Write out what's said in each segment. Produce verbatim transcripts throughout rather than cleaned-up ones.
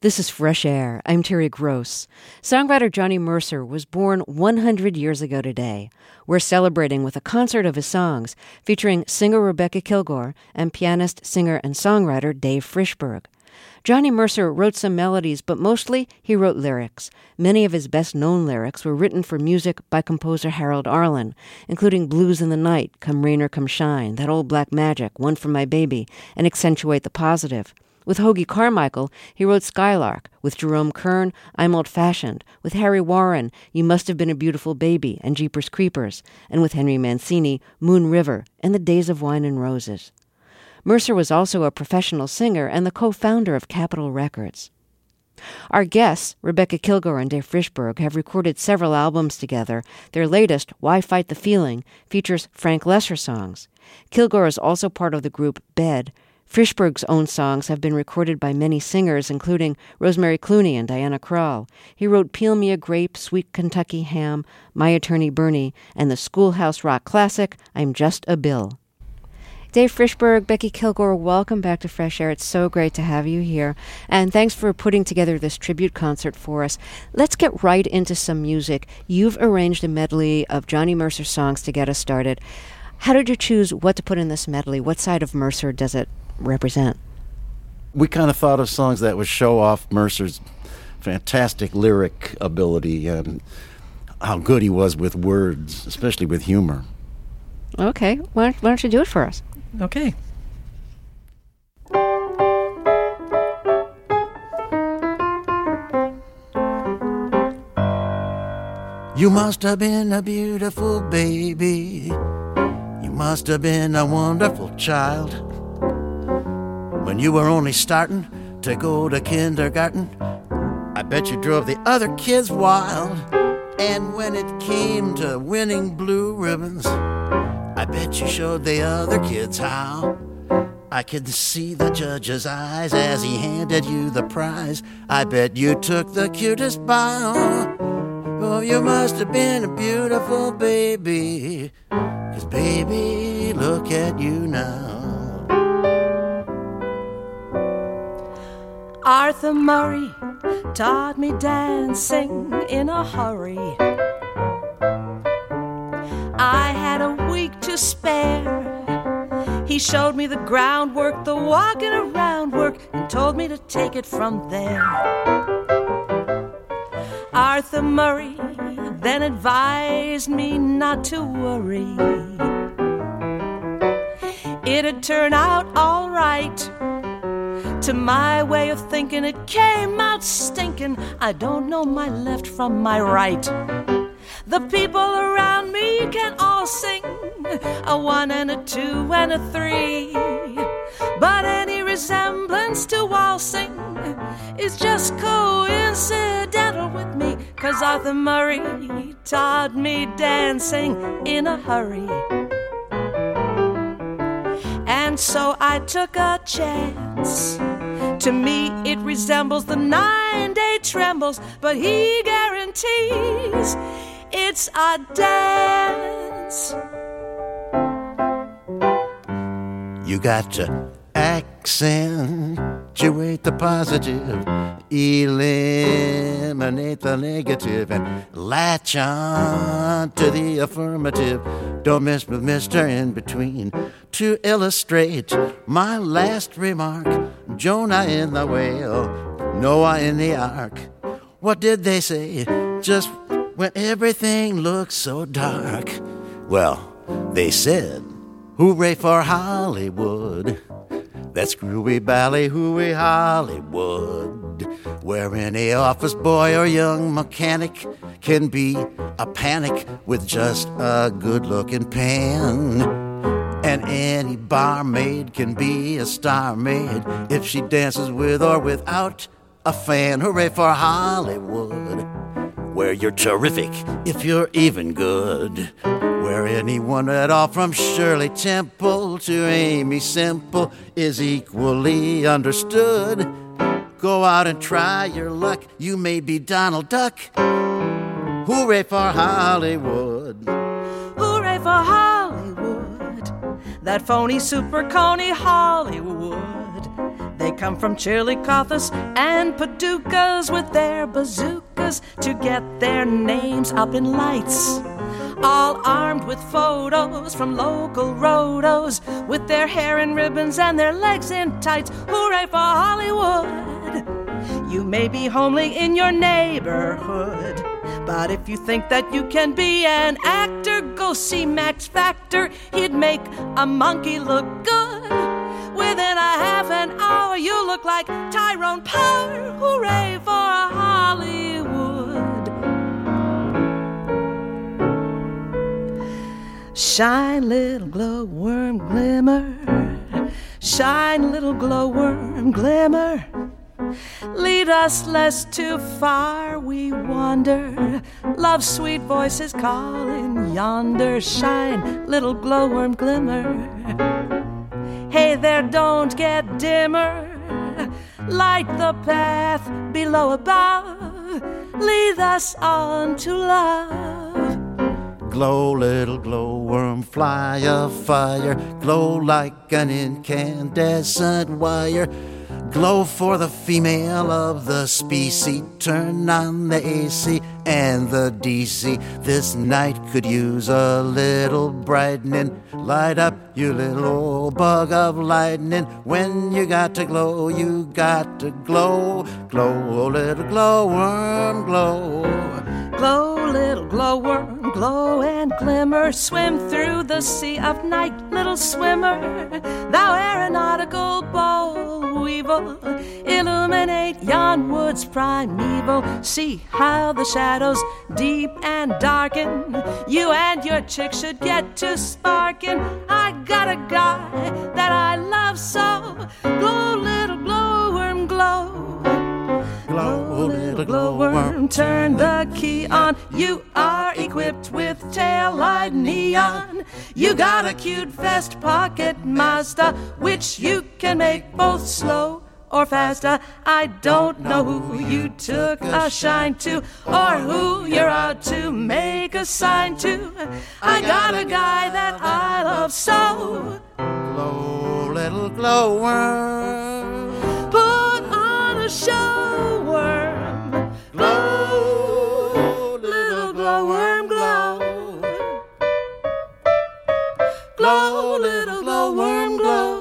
This is Fresh Air. I'm Terry Gross. Songwriter Johnny Mercer was born one hundred years ago today. We're celebrating with a concert of his songs, featuring singer Rebecca Kilgore and pianist, singer, and songwriter Dave Frishberg. Johnny Mercer wrote some melodies, but mostly he wrote lyrics. Many of his best-known lyrics were written for music by composer Harold Arlen, including Blues in the Night, Come Rain or Come Shine, That Old Black Magic, One for My Baby, and Accentuate the Positive. With Hoagy Carmichael, he wrote Skylark. With Jerome Kern, I'm Old-Fashioned. With Harry Warren, You Must Have Been a Beautiful Baby and Jeepers Creepers. And with Henry Mancini, Moon River and The Days of Wine and Roses. Mercer was also a professional singer and the co-founder of Capitol Records. Our guests, Rebecca Kilgore and Dave Frishberg, have recorded several albums together. Their latest, Why Fight the Feeling, features Frank Lesser songs. Kilgore is also part of the group Bed. Frishberg's own songs have been recorded by many singers, including Rosemary Clooney and Diana Krall. He wrote Peel Me a Grape, Sweet Kentucky Ham, My Attorney Bernie, and the Schoolhouse Rock classic, I'm Just a Bill. Dave Frishberg, Becky Kilgore, welcome back to Fresh Air. It's so great to have you here. And thanks for putting together this tribute concert for us. Let's get right into some music. You've arranged a medley of Johnny Mercer songs to get us started. How did you choose what to put in this medley? What side of Mercer does it represent? We kind of thought of songs that would show off Mercer's fantastic lyric ability and how good he was with words, especially with humor. Okay, why don't, why don't you do it for us? Okay. You must have been a beautiful baby. You must have been a wonderful child. When you were only starting to go to kindergarten, I bet you drove the other kids wild. And when it came to winning blue ribbons, I bet you showed the other kids how. I could see the judge's eyes as he handed you the prize. I bet you took the cutest bow. Oh, you must have been a beautiful baby, 'cause baby, look at you now. Arthur Murray taught me dancing in a hurry. I had a week to spare. He showed me the groundwork, the walking around work, and told me to take it from there. Arthur Murray then advised me not to worry. It'd turn out all right. To my way of thinking, it came out stinking. I don't know my left from my right. The people around me can all sing a one and a two and a three, but any resemblance to waltzing is just coincidental with me, 'cause Arthur Murray taught me dancing in a hurry. And so I took a chance. To me it resembles the nine-day trembles, but he guarantees it's a dance. You got to accentuate the positive, eliminate the negative, and latch on to the affirmative. Don't miss with Mister In Between. To illustrate my last remark, Jonah in the whale, Noah in the ark. What did they say just when everything looked so dark? Well, they said, hooray for Hollywood. That screwy ballyhooey Hollywood, where any office boy or young mechanic can be a panic with just a good-looking pen. And any barmaid can be a star maid if she dances with or without a fan. Hooray for Hollywood, where you're terrific if you're even good. Where anyone at all from Shirley Temple to Amy Semple is equally understood. Go out and try your luck. You may be Donald Duck. Hooray for Hollywood. Hooray for Hollywood. That phony super coney Hollywood. They come from Chillicothe and Paducahs with their bazookas to get their names up in lights. All armed with photos from local rotos, with their hair in ribbons and their legs in tights. Hooray for Hollywood! You may be homely in your neighborhood, but if you think that you can be an actor, go see Max Factor. He'd make a monkey look good. Within a half an hour, you look like Tyrone Power. Hooray for Hollywood! Shine, little glowworm, glimmer. Shine, little glowworm, glimmer. Lead us lest too far we wander. Love's sweet voice is calling yonder. Shine, little glowworm, glimmer. Hey there, don't get dimmer. Light the path below above. Lead us on to love. Glow, little glowworm, fly a fire. Glow like an incandescent wire. Glow for the female of the species. Turn on the A C and the D C. This night could use a little brightening. Light up, you little old bug of lightning. When you got to glow, you got to glow. Glow, little glowworm, glow. Glow, little glowworm, glow and glimmer. Swim through the sea of night, little swimmer. Thou aeronautical boll weevil, illuminate yon woods primeval. See how the shadows deep and darken. You and your chick should get to sparkin'. I got a guy that I love so. Glow, little glowworm, glow. Glow, little glowworm, turn the key on. You are equipped with tail-light neon. You got a cute vest pocket Mazda, which you can make both slow or faster. I don't know who you took a shine to, or who you're out to make a sign to. I got a guy that I love so. Glow, little glowworm, put on a show, worm. Glow, little glowworm, glow. Glow, little glowworm, glow.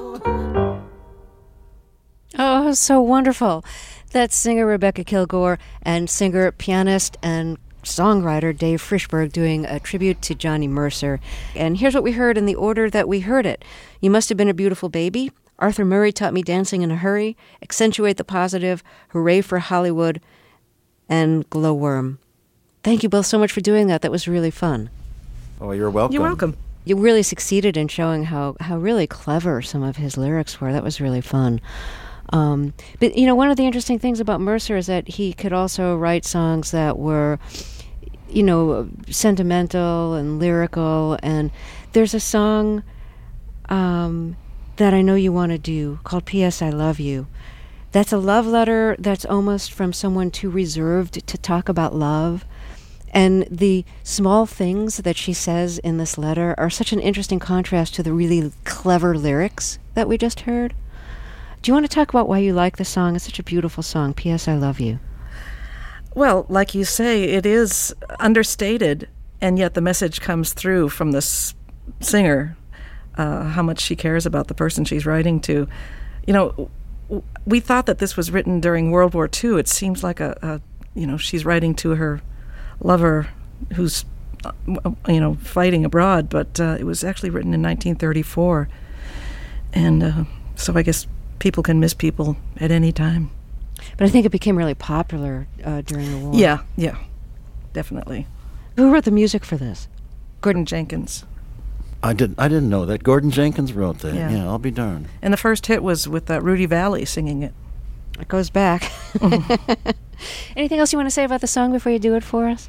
Oh, so wonderful. That's singer Rebecca Kilgore and singer, pianist, and songwriter Dave Frishberg doing a tribute to Johnny Mercer. And here's what we heard in the order that we heard it. You Must Have Been a Beautiful Baby, Arthur Murray Taught Me Dancing in a Hurry, Accentuate the Positive, Hooray for Hollywood, and Glowworm. Thank you both so much for doing that. That was really fun. Oh, you're welcome. You're welcome. You really succeeded in showing how, how really clever some of his lyrics were. That was really fun. Um, but, you know, one of the interesting things about Mercer is that he could also write songs that were, you know, sentimental and lyrical. And there's a song um, that I know you want to do called P S I Love You. That's a love letter that's almost from someone too reserved to talk about love. And the small things that she says in this letter are such an interesting contrast to the really clever lyrics that we just heard. Do you want to talk about why you like the song? It's such a beautiful song, P S I Love You. Well, like you say, it is understated, and yet the message comes through from this singer, uh, how much she cares about the person she's writing to. You know, we thought that this was written during World War Two. It seems like a, a you know, she's writing to her lover who's, uh, you know, fighting abroad, but uh, it was actually written in nineteen thirty-four. And uh, so I guess people can miss people at any time. But I think it became really popular uh, during the war. Yeah, yeah, definitely. Who wrote the music for this? Gordon Jenkins. I didn't. I didn't know that. Gordon Jenkins wrote that. Yeah. Yeah, I'll be darned. And the first hit was with uh, Rudy Valley singing it. It goes back. Mm-hmm. Anything else you want to say about the song before you do it for us?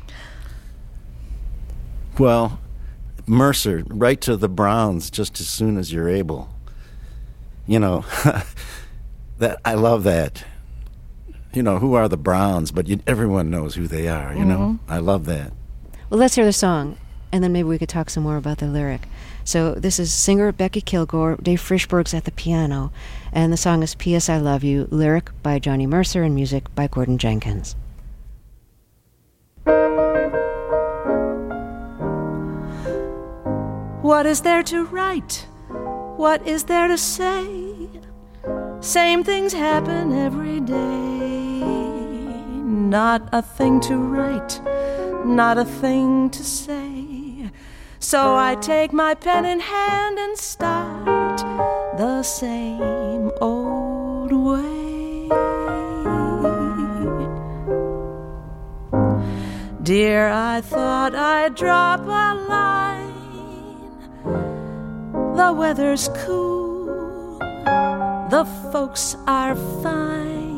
Well, Mercer, write to the Browns just as soon as you're able. You know, that I love that. You know, who are the Browns? But you, everyone knows who they are, you mm-hmm. know? I love that. Well, let's hear the song. and then maybe we could talk some more about the lyric. So this is singer Becky Kilgore, Dave Frishberg's at the piano, and the song is P S I Love You, lyric by Johnny Mercer and music by Gordon Jenkins. What is there to write? What is there to say? Same things happen every day. Not a thing to write, not a thing to say. So I take my pen in hand and start the same old way. Dear, I thought I'd drop a line. The weather's cool, the folks are fine.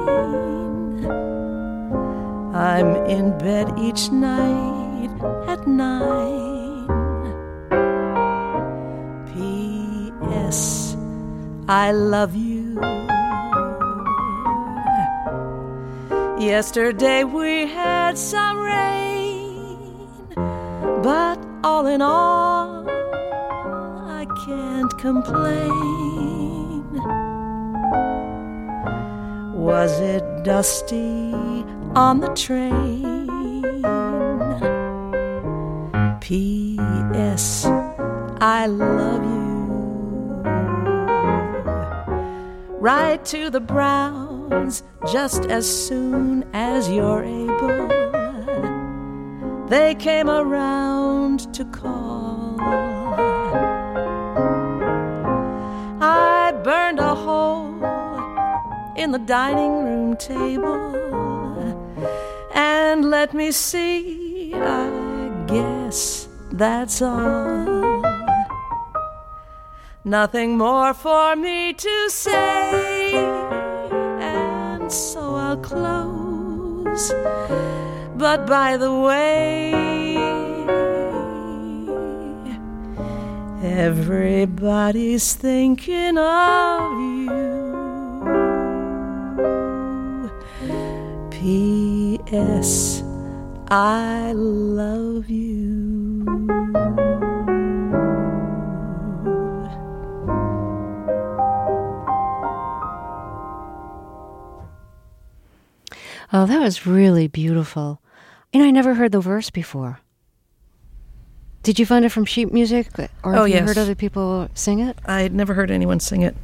I'm in bed each night at nine. P S I love you. Yesterday we had some rain, but all in all I can't complain. Was it dusty on the train? P S I love you. Write to the Browns just as soon as you're able. They came around to call. I burned a hole in the dining room table, and let me see, I guess that's all. Nothing more for me to say, and so I'll close. But by the way, everybody's thinking of you. P S I love you. Oh, that was really beautiful. You know, I never heard the verse before. Did you find it from sheet music? Or have oh, you yes. heard other people sing it? I'd never heard anyone sing it.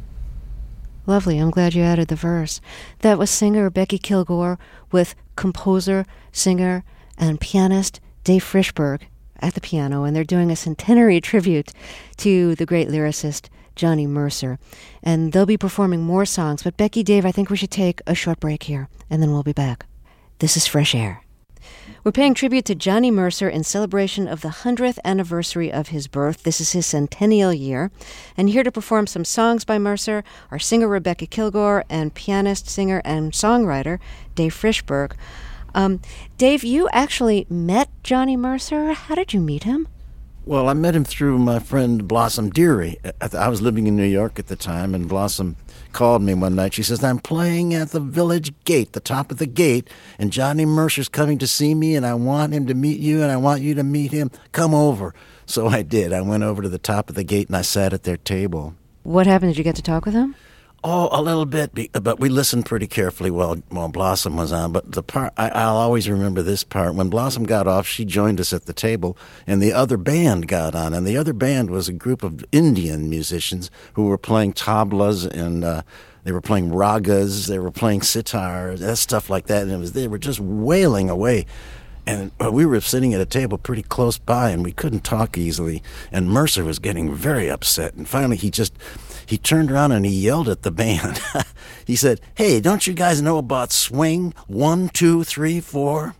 Lovely. I'm glad you added the verse. That was singer Becky Kilgore with composer, singer, and pianist Dave Frishberg at the piano, and they're doing a centenary tribute to the great lyricist Johnny Mercer. And they'll be performing more songs, but Becky, Dave, I think we should take a short break here, and then we'll be back. This is Fresh Air. We're paying tribute to Johnny Mercer in celebration of the hundredth anniversary of his birth. This is his centennial year. And here to perform some songs by Mercer are singer Rebecca Kilgore and pianist, singer, and songwriter Dave Frishberg. Um, Dave, you actually met Johnny Mercer. How did you meet him? Well, I met him through my friend Blossom Deary. I was living in New York at the time, and Blossom called me one night. She says, I'm playing at the Village Gate, the top of the gate, and Johnny Mercer's coming to see me, and I want him to meet you, and I want you to meet him. Come over. So I did. I went over to the top of the gate, and I sat at their table. What happened? Did you get to talk with him? Oh, a little bit, but we listened pretty carefully while while Blossom was on. But the part I, I'll always remember this part. When Blossom got off, she joined us at the table, and the other band got on. And the other band was a group of Indian musicians who were playing tablas, and uh, they were playing ragas, they were playing sitar, stuff like that. And it was they were just wailing away. And we were sitting at a table pretty close by, and we couldn't talk easily. And Mercer was getting very upset. And finally, he just he turned around and he yelled at the band. He said, "Hey, don't you guys know about swing? One, two, three, four."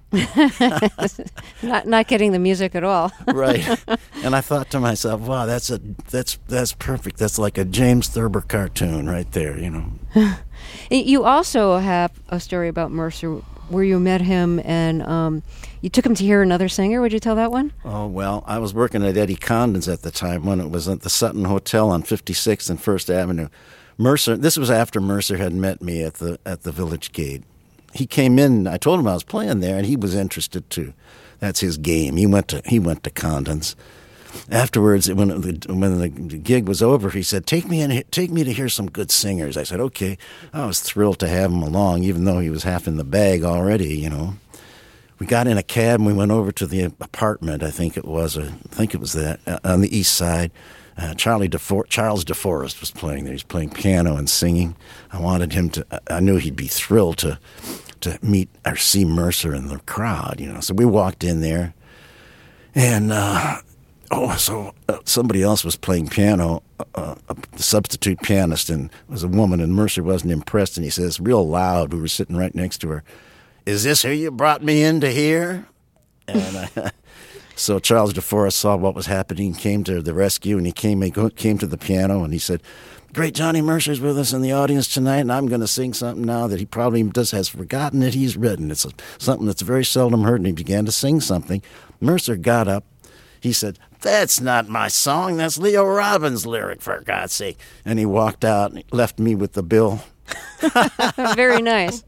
not not getting the music at all. Right. And I thought to myself, "Wow, that's a that's that's perfect. That's like a James Thurber cartoon right there." You know. You also have a story about Mercer where you met him and um, you took him to hear another singer. Would you tell that one? Oh, well, I was working at Eddie Condon's at the time when it was at the Sutton Hotel on fifty-sixth and First Avenue. Mercer, this was after Mercer had met me at the at the Village Gate. He came in, I told him I was playing there, and he was interested too. That's his game. He went to he went to Condon's. Afterwards, when the, when the gig was over, he said, "Take me in, take me to hear some good singers." I said, "Okay." I was thrilled to have him along, even though he was half in the bag already. You know, we got in a cab and we went over to the apartment. I think it was, or I think it was that uh, on the east side. Uh, Charlie DeFor- Charles DeForest was playing there. He was playing piano and singing. I wanted him to. I knew he'd be thrilled to to meet or see Mercer in the crowd. You know, so we walked in there, and. Uh, Oh, so uh, somebody else was playing piano, uh, a substitute pianist, and it was a woman, and Mercer wasn't impressed, and he says, real loud, we were sitting right next to her, "Is this who you brought me in to hear?" And uh, so Charles DeForest saw what was happening, came to the rescue, and he came, he came to the piano, and he said, "Great Johnny Mercer's with us in the audience tonight, and I'm going to sing something now that he probably just has forgotten that he's written. It's a, something that's very seldom heard," and he began to sing something. Mercer got up. He said, "That's not my song. That's Leo Robbins' lyric, for God's sake." And he walked out and left me with the bill. Very nice.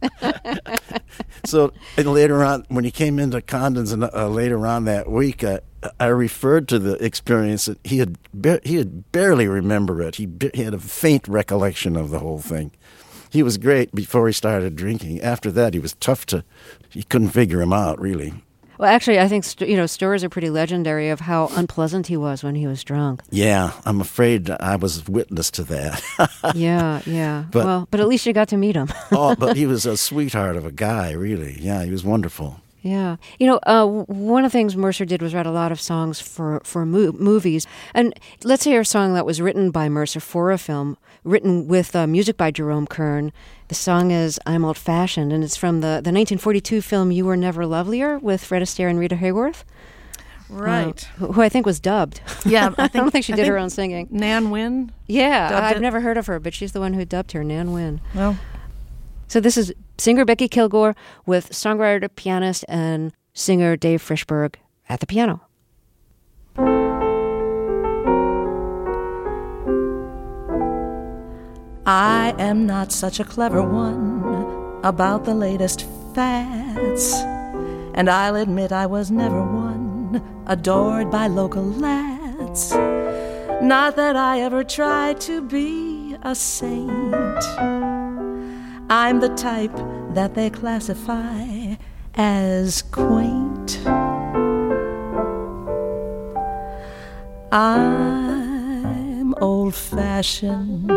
So and later on, when he came into Condon's and uh, later on that week, uh, I referred to the experience that he had ba- he had barely remember it. He, ba- he had a faint recollection of the whole thing. He was great before he started drinking. After that, he was tough to. You couldn't figure him out, really. Well, actually, I think st- you know stories are pretty legendary of how unpleasant he was when he was drunk. Yeah, I'm afraid I was witness to that. yeah, yeah. But, well, but at least you got to meet him. Oh, but he was a sweetheart of a guy, really. Yeah, he was wonderful. Yeah. You know, uh, one of the things Mercer did was write a lot of songs for, for mo- movies. And let's hear a song that was written by Mercer for a film, written with uh, music by Jerome Kern. The song is "I'm Old Fashioned," and it's from the, the nineteen forty-two film You Were Never Lovelier with Fred Astaire and Rita Hayworth. Right. Uh, who I think was dubbed. Yeah. I, think, I don't think she I did think her own singing. Nan Wynn? Yeah. I've it. never heard of her, but she's the one who dubbed her, Nan Wynn. Well. So this is singer Becky Kilgore with songwriter, pianist, and singer Dave Frishberg at the piano. I am not such a clever one about the latest fads, and I'll admit I was never one adored by local lads. Not that I ever tried to be a saint. I'm the type that they classify as quaint. I'm old-fashioned.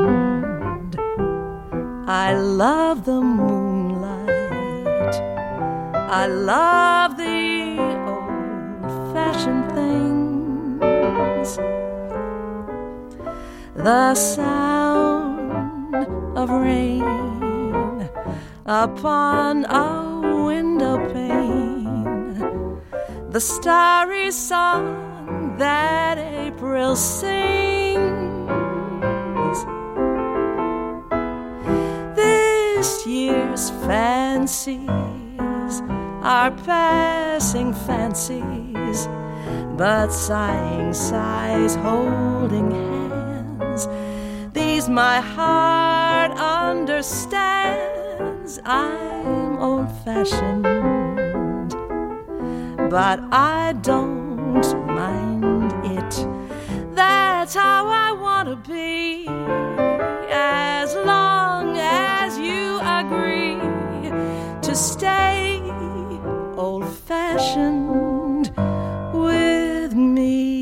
I love the moonlight. I love the old-fashioned things. The sound of rain upon a window pane, the starry song that April sings. This year's fancies are passing fancies, but sighing sighs holding hands. These my heart understands. I'm old-fashioned, but I don't mind it. That's how I want to be, as long as you agree to stay old-fashioned with me.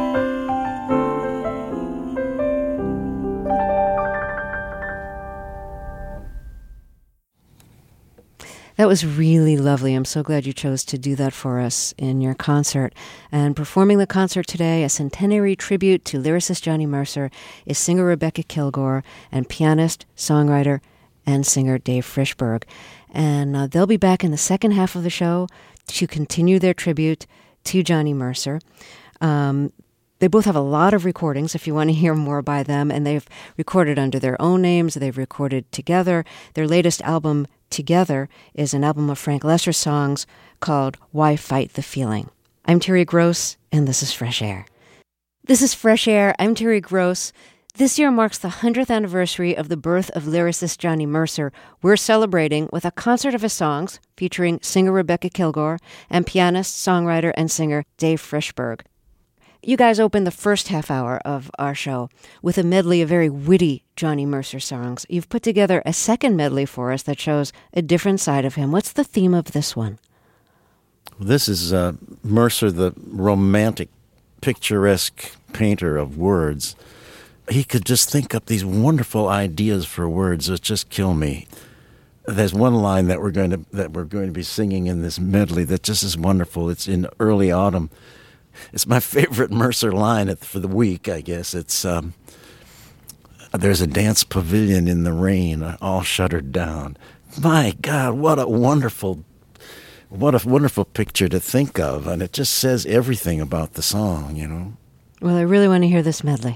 That was really lovely. I'm so glad you chose to do that for us in your concert. And performing the concert today, a centenary tribute to lyricist Johnny Mercer, is singer Rebecca Kilgore and pianist, songwriter, and singer Dave Frishberg. And uh, they'll be back in the second half of the show to continue their tribute to Johnny Mercer. Um, They both have a lot of recordings if you want to hear more by them, and they've recorded under their own names. They've recorded together. Their latest album together is an album of Frank Lesser songs called Why Fight the Feeling. I'm Terry Gross, and this is Fresh Air. This is Fresh Air. I'm Terry Gross. This year marks the one hundredth anniversary of the birth of lyricist Johnny Mercer. We're celebrating with a concert of his songs featuring singer Rebecca Kilgore and pianist, songwriter, and singer Dave Frischberg. You guys opened the first half hour of our show with a medley of very witty Johnny Mercer songs. You've put together a second medley for us that shows a different side of him. What's the theme of this one? This is uh, Mercer, the romantic, picturesque painter of words. He could just think up these wonderful ideas for words that just kill me. There's one line that we're going to that we're going to be singing in this medley that just is wonderful. It's in early autumn. It's my favorite Mercer line for the week, I guess. It's um, there's a dance pavilion in the rain, all shuttered down. My God, what a wonderful, what a wonderful picture to think of, and it just says everything about the song, you know. Well, I really want to hear this medley.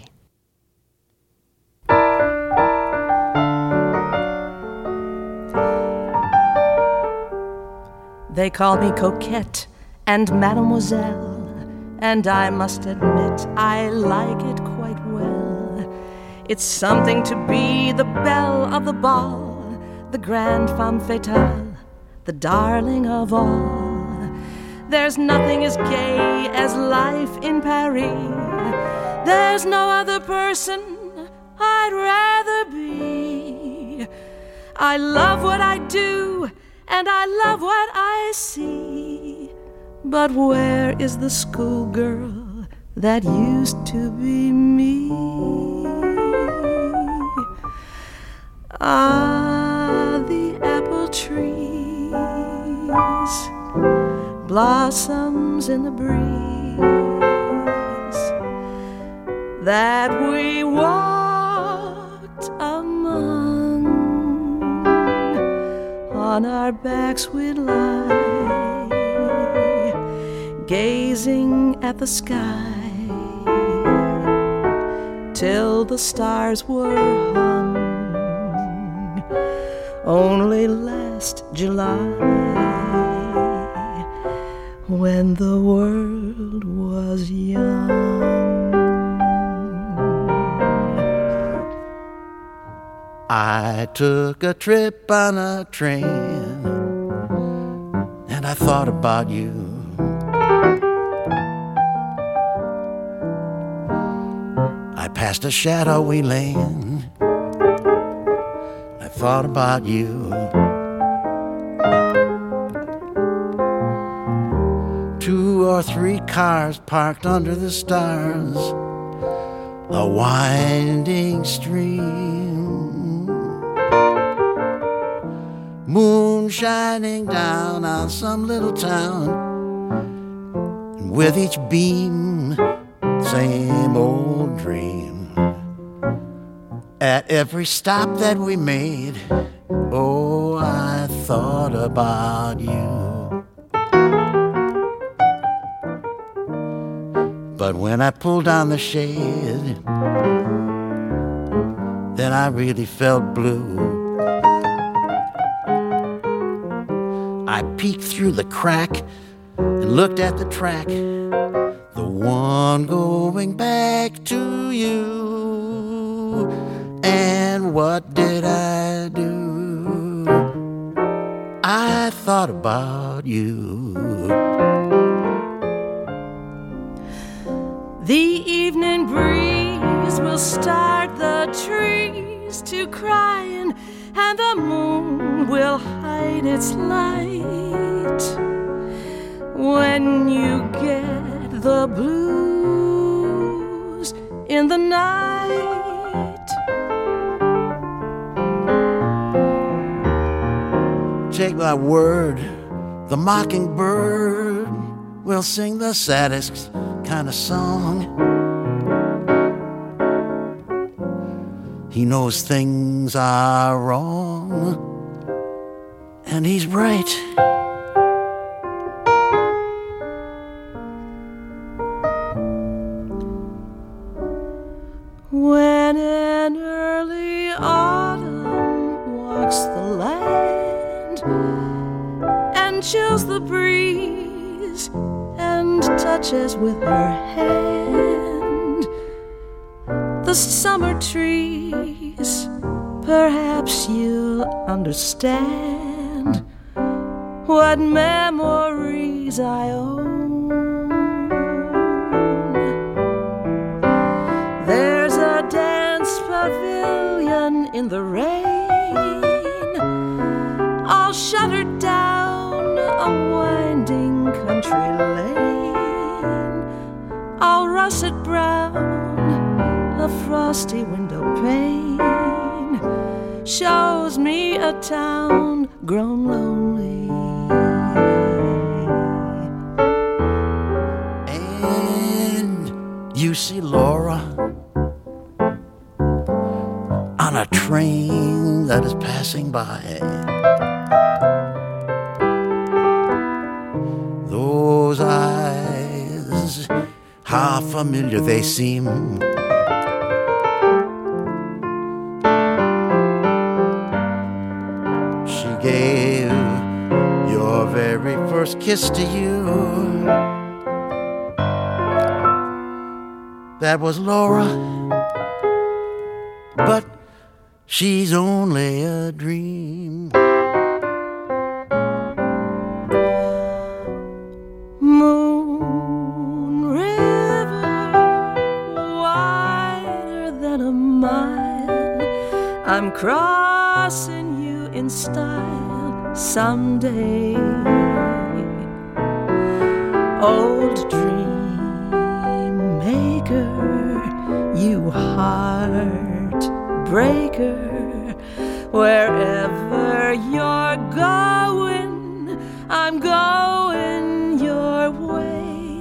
They call me Coquette and Mademoiselle, and I must admit I like it quite well. It's something to be the belle of the ball, the grande femme fatale, the darling of all. There's nothing as gay as life in Paris. There's no other person I'd rather be. I love what I do, and I love what I see. But where is the schoolgirl that used to be me? Ah, the apple trees, blossoms in the breeze, that we walked among. On our backs we'd lie, gazing at the sky, till the stars were hung. Only last July, when the world was young. I took a trip on a train, and I thought about you. I passed a shadowy lane, I thought about you. Two or three cars parked under the stars, a winding stream, moon shining down on some little town, and with each beam, same old dream. At every stop that we made, oh, I thought about you. But when I pulled down the shade, then I really felt blue. I peeked through the crack and looked at the track, the one going back to you. And what did I do? I thought about you. The evening breeze will start the trees to crying, and the moon will hide its light. When you get the blues in the night, take my word, the mockingbird will sing the saddest kind of song. He knows things are wrong, and he's right. When in early autumn walks the land and chills the breeze and touches with her hand the most summer trees, perhaps you'll understand what memories I own. There's a dance pavilion in the rain, all shuttered down a winding country lane, all russet brown, a frosty window pane shows me a town grown lonely. And you see Laura on a train that is passing by. Those eyes, how familiar they seem. She gave your very first kiss to you. That was Laura, but she's only a dream. Moon River, wider than a mile, I'm crossing you in style someday. Old dream maker, you heartbreaker, wherever you're going, I'm going your way.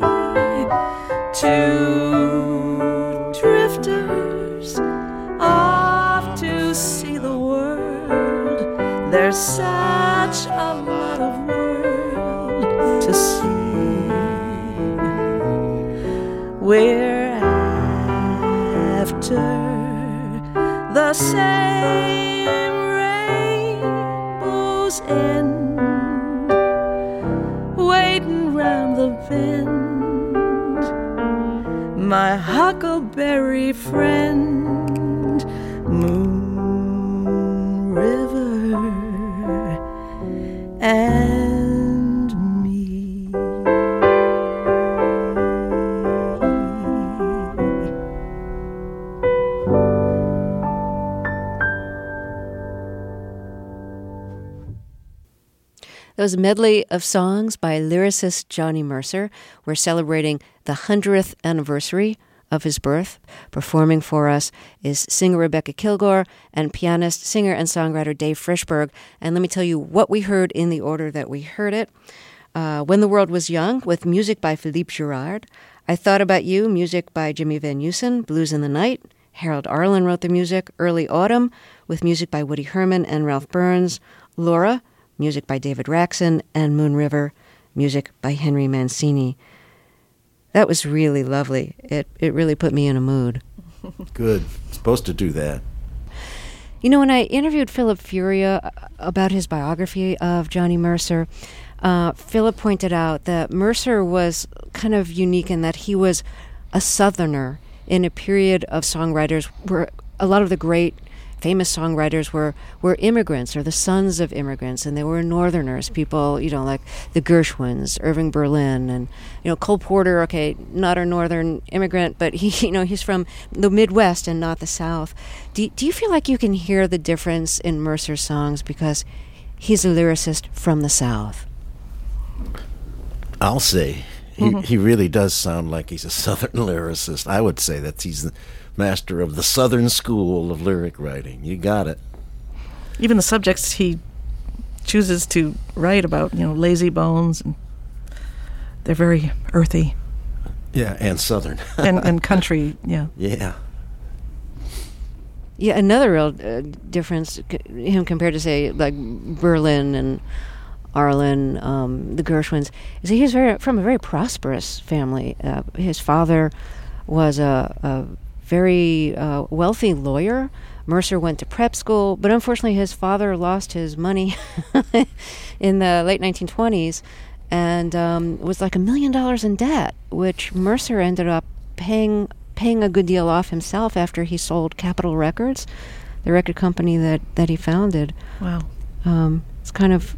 Two drifters off to see the world. There's such a lot of world to see. We're after the same rainbow's end, waiting round the bend, my huckleberry friend, Moon River and me. That was a medley of songs by lyricist Johnny Mercer. We're celebrating the hundredth anniversary of his birth. Performing for us is singer Rebecca Kilgore and pianist, singer, and songwriter Dave Frishberg. And let me tell you what we heard in the order that we heard it. Uh, When the World Was Young, with music by Philippe Girard. I Thought About You, music by Jimmy Van Heusen. Blues in the Night, Harold Arlen wrote the music. Early Autumn, with music by Woody Herman and Ralph Burns. Laura, music by David Raxon, and Moon River, music by Henry Mancini. That was really lovely. It it really put me in a mood. Good. Supposed to do that. You know, when I interviewed Philip Furia about his biography of Johnny Mercer, uh, Philip pointed out that Mercer was kind of unique in that he was a Southerner in a period of songwriters where a lot of the great famous songwriters were, were immigrants or the sons of immigrants, and they were Northerners, people, you know, like the Gershwins, Irving Berlin, and, you know, Cole Porter, okay, not a Northern immigrant, but he, you know, he's from the Midwest and not the South. Do, do you feel like you can hear the difference in Mercer's songs because he's a lyricist from the South? I'll say. He, mm-hmm. he really does sound like he's a Southern lyricist. I would say that he's the master of the Southern school of lyric writing. You got it. Even the subjects he chooses to write about, you know, lazy bones, and they're very earthy. Yeah, and Southern. and, and country, yeah. Yeah. Yeah, another real uh, difference, c- him compared to, say, like Berlin and Arlen, um, the Gershwins, is he was very from a very prosperous family. Uh, his father was a, a very uh, wealthy lawyer. Mercer went to prep school, but unfortunately his father lost his money in the late nineteen twenties and um, was like a million dollars in debt, which Mercer ended up paying paying a good deal off himself after he sold Capitol Records, the record company that, that he founded. Wow. Um, it's kind of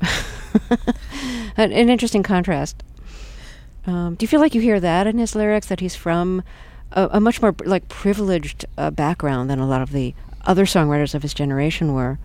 an, an interesting contrast. Um, do you feel like you hear that in his lyrics, that he's from a, a much more like privileged uh, background than a lot of the other songwriters of his generation were?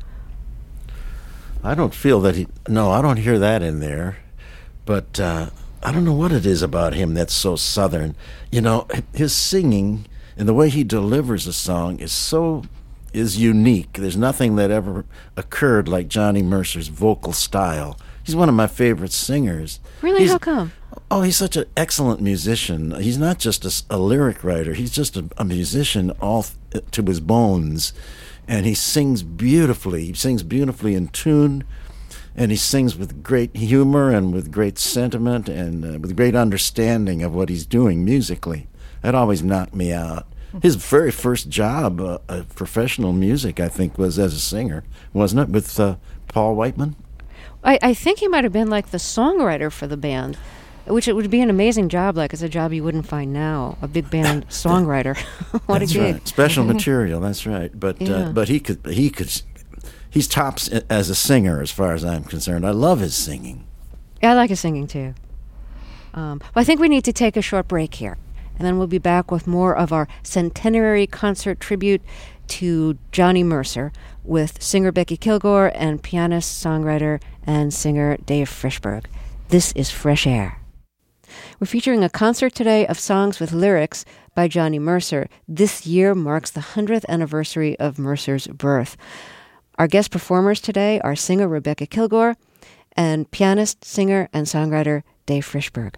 I don't feel that he... No, I don't hear that in there. But uh, I don't know what it is about him that's so Southern. You know, his singing and the way he delivers a song is so... is unique. There's nothing that ever occurred like Johnny Mercer's vocal style. He's one of my favorite singers. Really? He's, How come? Oh, he's such an excellent musician. He's not just a, a lyric writer. He's just a, a musician all th- to his bones. And he sings beautifully. He sings beautifully in tune. And he sings with great humor and with great sentiment and uh, with great understanding of what he's doing musically. That always knocked me out. His very first job, uh, uh, professional music, I think, was as a singer, wasn't it, with uh, Paul Whiteman? I, I think he might have been like the songwriter for the band, which it would be an amazing job. Like, it's a job you wouldn't find now, a big band songwriter. What that's a gig! Right. Special material. That's right. But yeah. uh, but he could he could he's tops as a singer as far as I'm concerned. I love his singing. Yeah, I like his singing too. Um, well, I think we need to take a short break here. And then we'll be back with more of our centenary concert tribute to Johnny Mercer with singer Becky Kilgore and pianist, songwriter, and singer Dave Frishberg. This is Fresh Air. We're featuring a concert today of songs with lyrics by Johnny Mercer. This year marks the hundredth anniversary of Mercer's birth. Our guest performers today are singer Rebecca Kilgore and pianist, singer, and songwriter Dave Frishberg.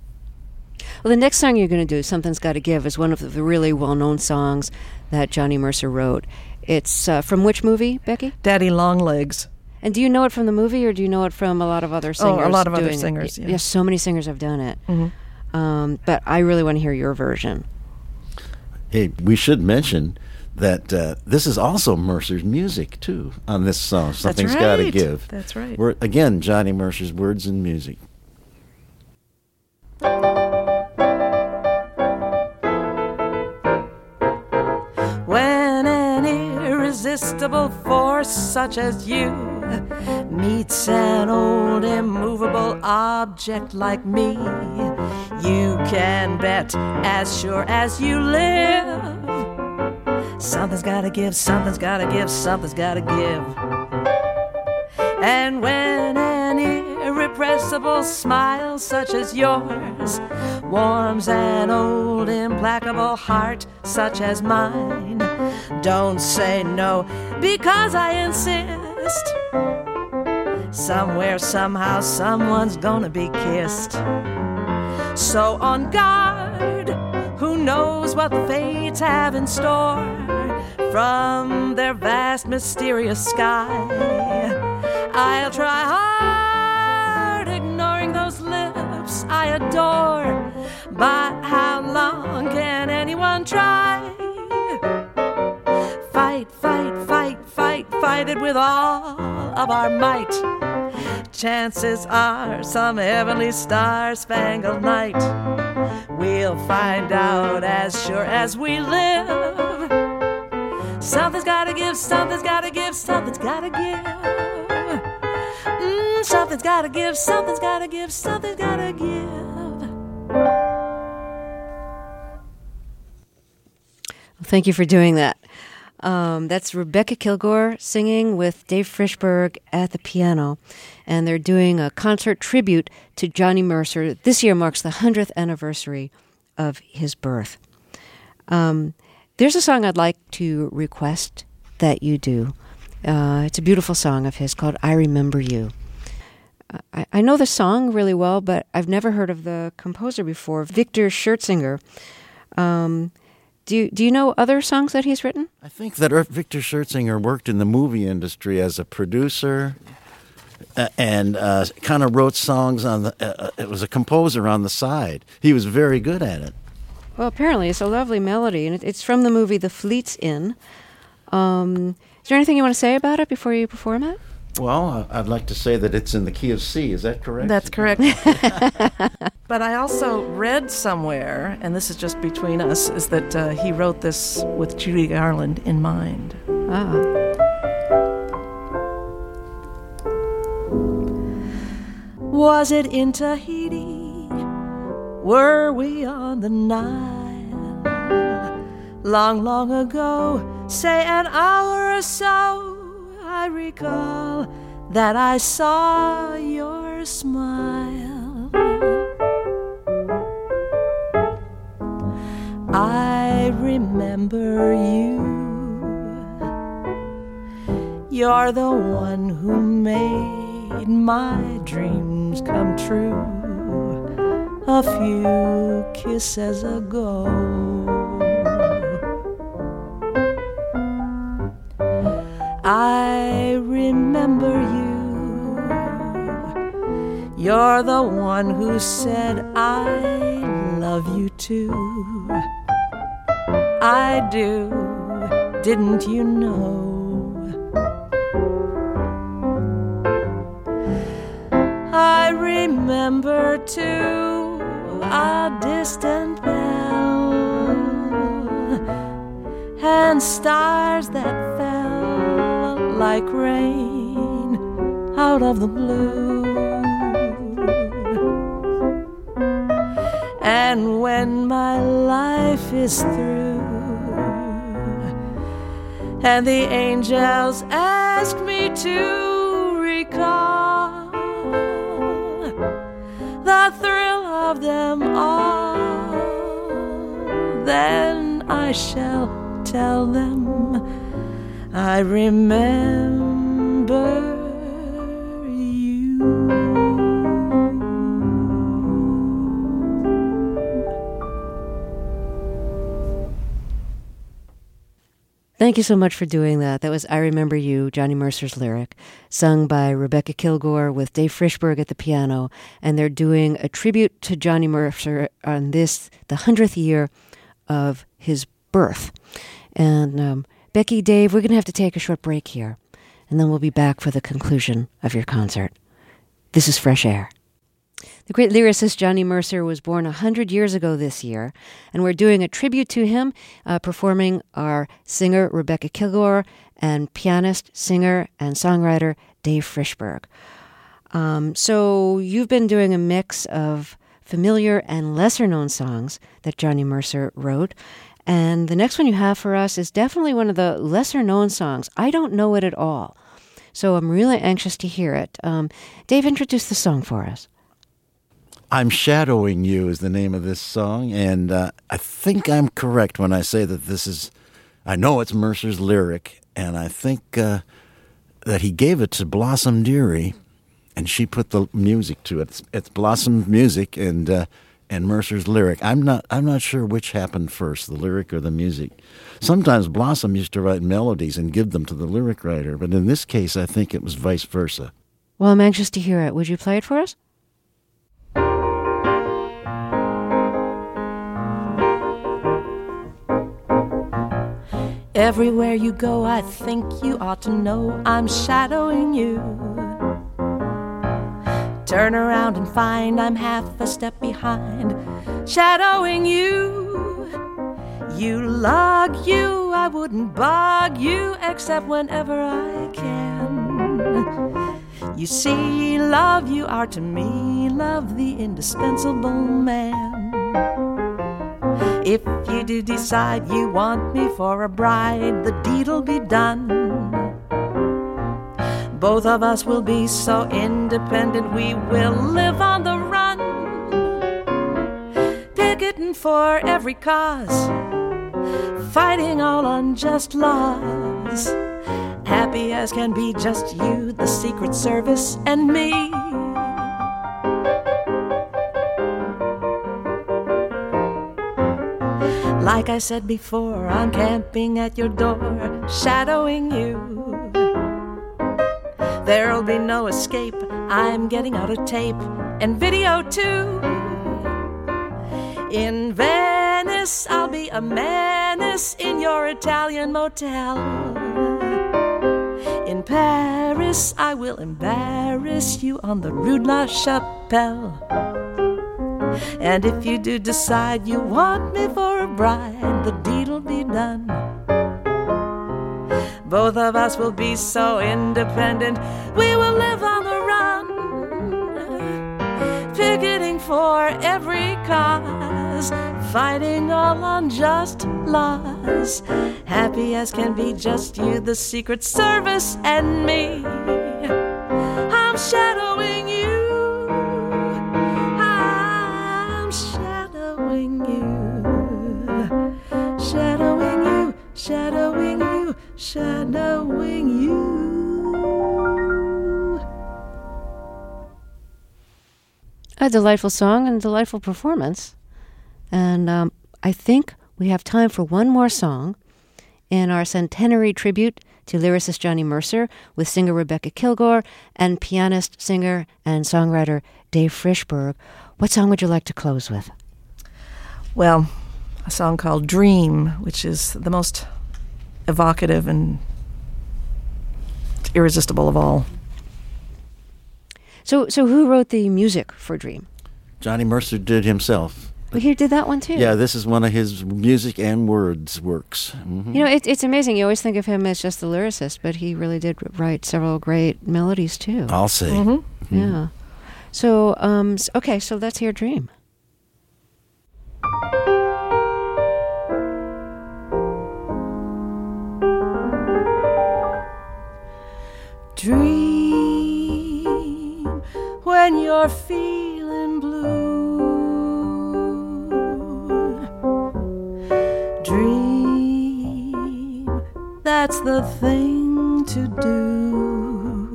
Well, the next song you're going to do, Something's Gotta Give, is one of the really well-known songs that Johnny Mercer wrote. It's uh, from which movie, Becky? Daddy Longlegs. And do you know it from the movie, or do you know it from a lot of other singers? Oh, a lot of other doing singers, it? yeah. Yes, so many singers have done it. Mm-hmm. Um, but I really want to hear your version. Hey, we should mention that uh, this is also Mercer's music, too, on this song, Something's That's Gotta right. Give. That's right. We're, again, Johnny Mercer's words and music. When an irresistible force such as you meets an old immovable object like me, you can bet as sure as you live, something's gotta give, something's gotta give, something's gotta give. And when an irrepressible smile such as yours warms an old implacable heart such as mine, don't say no because I insist. Somewhere, somehow, someone's gonna be kissed. So on guard, who knows what the fates have in store from their vast mysterious sky. I'll try hard, ignoring those lips I adore, but how long can anyone try? Fight, fight, fight, fight, fight it with all of our might. Chances are some heavenly star-spangled night we'll find out as sure as we live. Something's gotta give, something's gotta give, something's gotta give. Mm, something's gotta give, something's gotta give, something's gotta give. Well, thank you for doing that. Um, that's Rebecca Kilgore singing with Dave Frishberg at the piano. And they're doing a concert tribute to Johnny Mercer. This year marks the hundredth anniversary of his birth. Um, there's a song I'd like to request that you do. Uh, it's a beautiful song of his called I Remember You. I, I know the song really well, but I've never heard of the composer before, Victor Schertzinger. Um, do you, do you know other songs that he's written? I think that Victor Schertzinger worked in the movie industry as a producer uh, and uh, kind of wrote songs on the... Uh, it was a composer on the side. He was very good at it. Well, apparently it's a lovely melody, and it, it's from the movie The Fleet's Inn. Um, is there anything you want to say about it before you perform it? Well, I'd like to say that it's in the key of C. Is that correct? That's correct. But I also read somewhere, and this is just between us, is that uh, he wrote this with Judy Garland in mind. Ah. Was it in Tahiti? Were we on the Nile? Long, long ago, say an hour or so, I recall that I saw your smile. I remember you. You're the one who made my dreams come true a few kisses ago. I remember you. You're the one who said I love you too. I do, didn't you know? I remember too a distant bell and stars that fell like rain out of the blue. And when my life is through and the angels ask me to recall the thrill of them all, then I shall tell them I remember you. Thank you so much for doing that. That was I Remember You, Johnny Mercer's lyric, sung by Rebecca Kilgore with Dave Frischberg at the piano. And they're doing a tribute to Johnny Mercer on this, the hundredth year of his birth. And um, Becky, Dave, we're going to have to take a short break here. And then we'll be back for the conclusion of your concert. This is Fresh Air. The great lyricist Johnny Mercer was born one hundred years ago this year, and we're doing a tribute to him, uh, performing our singer Rebecca Kilgore and pianist, singer, and songwriter Dave Frischberg. Um, so you've been doing a mix of familiar and lesser-known songs that Johnny Mercer wrote, and the next one you have for us is definitely one of the lesser-known songs. I don't know it at all, so I'm really anxious to hear it. Um, Dave, introduce the song for us. I'm Shadowing You is the name of this song, and uh, I think I'm correct when I say that this is, I know it's Mercer's lyric, and I think uh, that he gave it to Blossom Dearie, and she put the music to it. It's, it's Blossom's music and uh, and Mercer's lyric. I'm not I'm not sure which happened first, the lyric or the music. Sometimes Blossom used to write melodies and give them to the lyric writer, but in this case, I think it was vice versa. Well, I'm anxious to hear it. Would you play it for us? Everywhere you go, I think you ought to know I'm shadowing you. Turn around and find I'm half a step behind, shadowing you. You lug you, I wouldn't bug you except whenever I can. You see, love, you are to me, love, the indispensable man. If you do decide you want me for a bride, the deed'll be done. Both of us will be so independent, we will live on the run, picketing for every cause, fighting all unjust laws, happy as can be, just you, the Secret Service, and me. Like I said before, I'm camping at your door, shadowing you. There'll be no escape, I'm getting out a tape and video too. In Venice, I'll be a menace in your Italian motel. In Paris, I will embarrass you on the Rue de la Chapelle. And if you do decide you want me for a bride, the deed'll be done. Both of us will be so independent, we will live on the run, picketing for every cause, fighting all unjust laws. Happy as can be, just you, the Secret Service, and me. I'm shadowing you, I'm shadowing you, shadowing you, shadowing you, shadowing you. A delightful song and a delightful performance. And um, I think we have time for one more song in our centenary tribute to lyricist Johnny Mercer with singer Rebecca Kilgore and pianist, singer, and songwriter Dave Frishberg. What song would you like to close with? Well, a song called Dream, which is the most evocative and irresistible of all. So, so who wrote the music for Dream? Johnny Mercer did himself. Well, he did that one too. Yeah, this is one of his music and words works. Mm-hmm. You know, it, it's amazing. You always think of him as just the lyricist, but he really did write several great melodies too. I'll say. Mm-hmm. Mm-hmm. Yeah. So, um, okay, so let's hear Dream. Dream when you're feeling blue. Dream, that's the thing to do.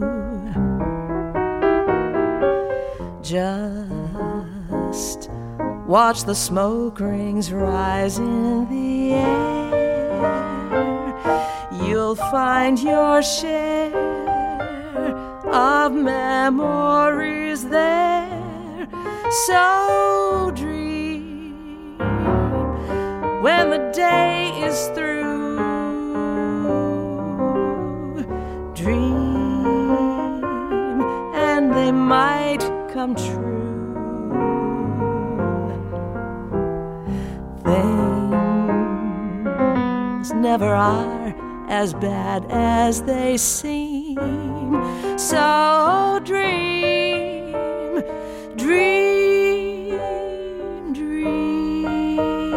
Just watch the smoke rings rise in the air. You'll find your share of memories there. So dream when the day is through. Dream and they might come true. Things never are as bad as they seem. So dream, dream, dream.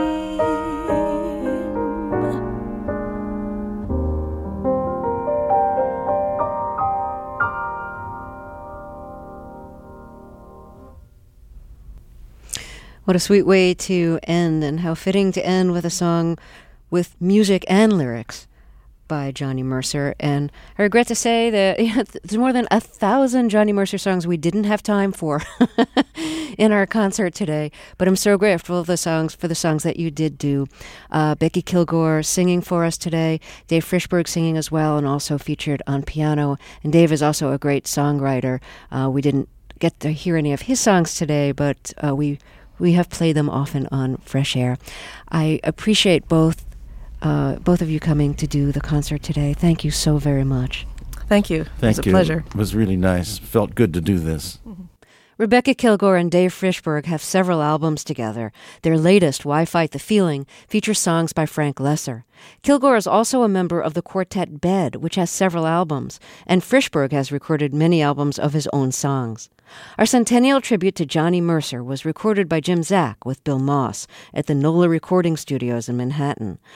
What a sweet way to end, and how fitting to end with a song with music and lyrics by Johnny Mercer. And I regret to say that you know, there's more than a thousand Johnny Mercer songs we didn't have time for in our concert today. But I'm so grateful for the songs for the songs that you did do. Uh, Becky Kilgore singing for us today, Dave Frishberg singing as well, and also featured on piano. And Dave is also a great songwriter. Uh, we didn't get to hear any of his songs today, but uh, we we have played them often on Fresh Air. I appreciate both Uh, both of you coming to do the concert today. Thank you so very much. Thank you. Thank it was you. a pleasure. It was really nice. Felt good to do this. Mm-hmm. Rebecca Kilgore and Dave Frishberg have several albums together. Their latest, Why Fight the Feeling, features songs by Frank Lesser. Kilgore is also a member of the quartet Bed, which has several albums, and Frishberg has recorded many albums of his own songs. Our centennial tribute to Johnny Mercer was recorded by Jim Zack with Bill Moss at the NOLA Recording Studios in Manhattan.